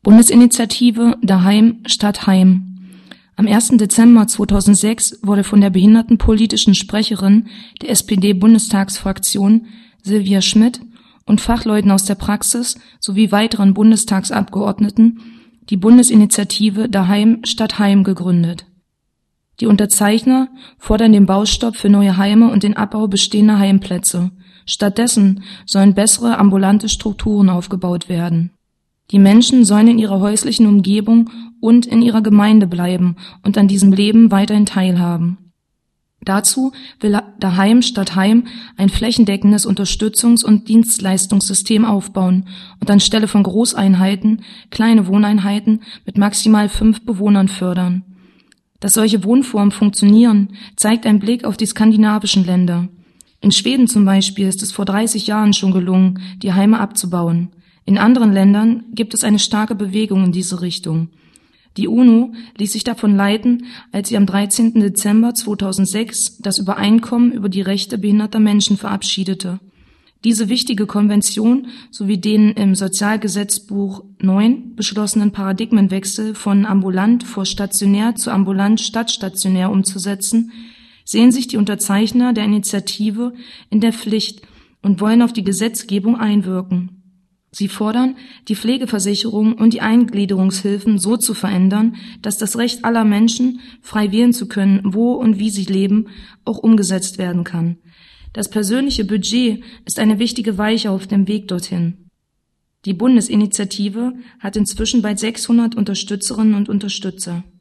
Bundesinitiative Daheim statt Heim. Am 1. Dezember 2006 wurde von der behindertenpolitischen Sprecherin der SPD-Bundestagsfraktion Silvia Schmidt und Fachleuten aus der Praxis sowie weiteren Bundestagsabgeordneten die Bundesinitiative Daheim statt Heim gegründet. Die Unterzeichner fordern den Baustopp für neue Heime und den Abbau bestehender Heimplätze. Stattdessen sollen bessere ambulante Strukturen aufgebaut werden. Die Menschen sollen in ihrer häuslichen Umgebung und in ihrer Gemeinde bleiben und an diesem Leben weiterhin teilhaben. Dazu will Daheim statt Heim ein flächendeckendes Unterstützungs- und Dienstleistungssystem aufbauen und anstelle von Großeinheiten kleine Wohneinheiten mit maximal 5 Bewohnern fördern. Dass solche Wohnformen funktionieren, zeigt ein Blick auf die skandinavischen Länder. In Schweden zum Beispiel ist es vor 30 Jahren schon gelungen, die Heime abzubauen. In anderen Ländern gibt es eine starke Bewegung in diese Richtung. Die UNO ließ sich davon leiten, als sie am 13. Dezember 2006 das Übereinkommen über die Rechte behinderter Menschen verabschiedete. Diese wichtige Konvention sowie den im Sozialgesetzbuch 9 beschlossenen Paradigmenwechsel von ambulant vor stationär zu ambulant statt stationär umzusetzen, sehen sich die Unterzeichner der Initiative in der Pflicht und wollen auf die Gesetzgebung einwirken. Sie fordern, die Pflegeversicherung und die Eingliederungshilfen so zu verändern, dass das Recht aller Menschen, frei wählen zu können, wo und wie sie leben, auch umgesetzt werden kann. Das persönliche Budget ist eine wichtige Weiche auf dem Weg dorthin. Die Bundesinitiative hat inzwischen bald 600 Unterstützerinnen und Unterstützer.